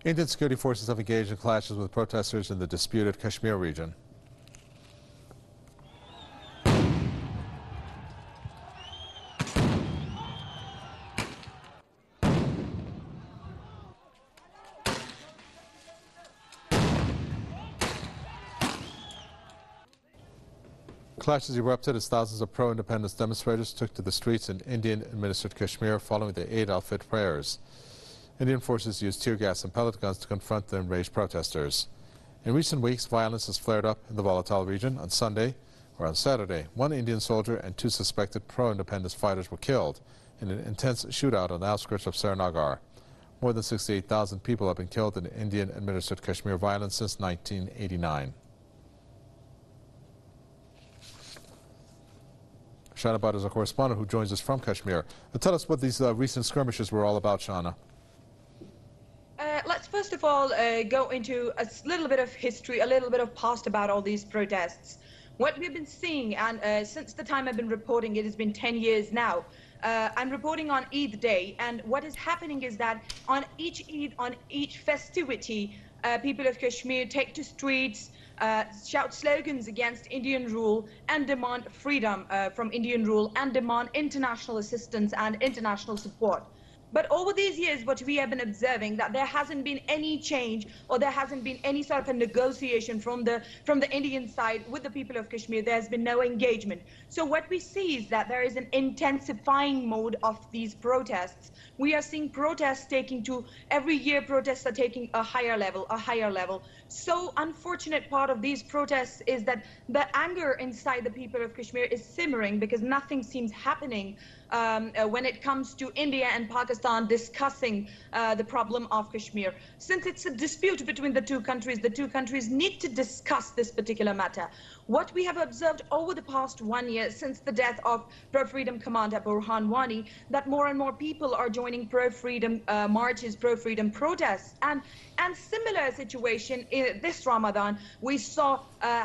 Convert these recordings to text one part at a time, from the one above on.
Indian security forces have engaged in clashes with protesters in the disputed Kashmir region. Clashes erupted as thousands of pro-independence demonstrators took to the streets in Indian-administered Kashmir following the Eid al-Fitr prayers. Indian forces used tear gas and pellet guns to confront the enraged protesters. In recent weeks, violence has flared up in the volatile region. On Saturday, one Indian soldier and two suspected pro-independence fighters were killed in an intense shootout on the outskirts of Srinagar. More than 68,000 people have been killed in Indian-administered Kashmir violence since 1989. Shana Bhatt is a correspondent who joins us from Kashmir. Tell us what these recent skirmishes were all about, Shana. Let's first of all go into a little bit of history, a little bit of past about all these protests. What we've been seeing, and since the time I've been reporting, it has been 10 years now. I'm reporting on Eid Day, and what is happening is that on each Eid, on each festivity, people of Kashmir take to streets, shout slogans against Indian rule and demand freedom from Indian rule and demand international assistance and international support. But over these years, what we have been observing that there hasn't been any change, or there hasn't been any sort of a negotiation from the Indian side with the people of Kashmir. There's been no engagement. So what we see is that there is an intensifying mode of these protests. We are seeing protests taking to, every year protests are taking a higher level, a higher level. So unfortunate part of these protests is that the anger inside the people of Kashmir is simmering because nothing seems happening when it comes to India and Pakistan discussing the problem of Kashmir. Since it's a dispute between the two countries need to discuss this particular matter. What we have observed over the past 1 year since the death of pro-freedom commander Burhan Wani, that more and more people are joining pro-freedom marches, pro-freedom protests. And similar situation in this Ramadan, we saw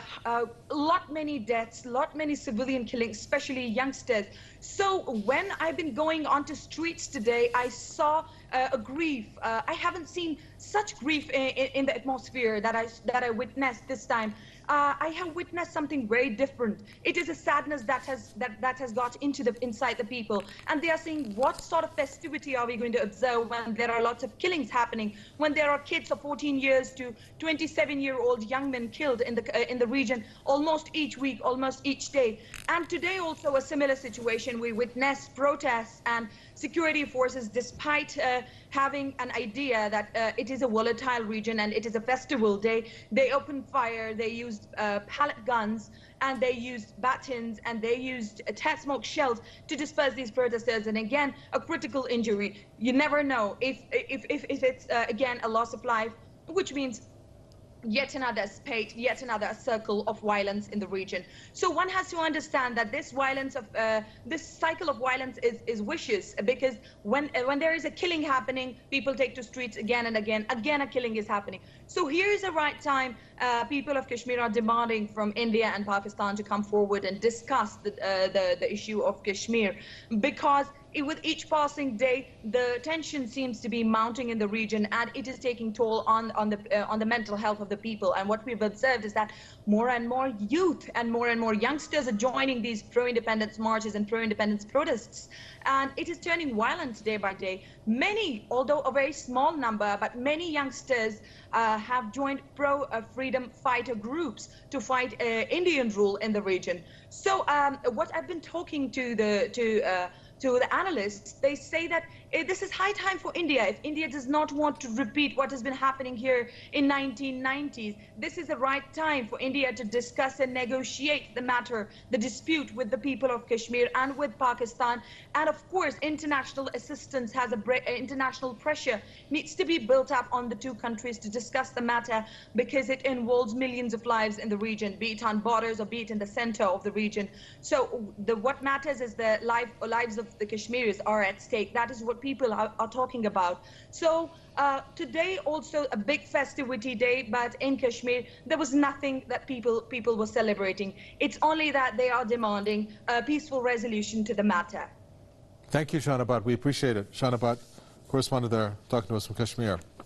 many deaths, many civilian killings, especially youngsters. So when I've been going onto streets today, I saw a grief. I haven't seen such grief in the atmosphere that I witnessed this time. I have witnessed something very different. It is a sadness that has got inside the people, and they are saying, what sort of festivity are we going to observe when there are lots of killings happening, when there are kids of 14 years to 27-year-old young men killed in the region almost each week, almost each day. And today also a similar situation. We witnessed protests and security forces, despite having an idea that it is a volatile region and it is a festival day, they opened fire, they used pellet guns, and they used batons, and they used smoke shells to disperse these protesters. And again, a critical injury. You never know if it's again a loss of life, which means yet another spate, yet another circle of violence in the region. So one has to understand that this violence of this cycle of violence is vicious, because when there is a killing happening, people take to streets again and again a killing is happening. So here is the right time. People of Kashmir are demanding from India and Pakistan to come forward and discuss the issue of Kashmir, because with each passing day, the tension seems to be mounting in the region, and it is taking toll on the mental health of the people. And what we've observed is that more and more youth and more youngsters are joining these pro-independence marches and pro-independence protests, and it is turning violent day by day. Many, although a very small number, but many youngsters have joined pro-freedom fighter groups to fight Indian rule in the region. So what I've been talking to the analysts, they say that this is high time for India. If India does not want to repeat what has been happening here in 1990s, this is the right time for India to discuss and negotiate the matter, the dispute with the people of Kashmir and with Pakistan. And of course, international assistance has international pressure needs to be built up on the two countries to discuss the matter, because it involves millions of lives in the region, be it on borders or be it in the center of the region. So what matters is the lives of the Kashmiris are at stake. That is what people are talking about. So today also a big festivity day, but in Kashmir there was nothing that people were celebrating. It's only that they are demanding a peaceful resolution to the matter. Thank you, Shana Bhatt. We appreciate it. Shana Bhatt, correspondent there, talking to us from Kashmir.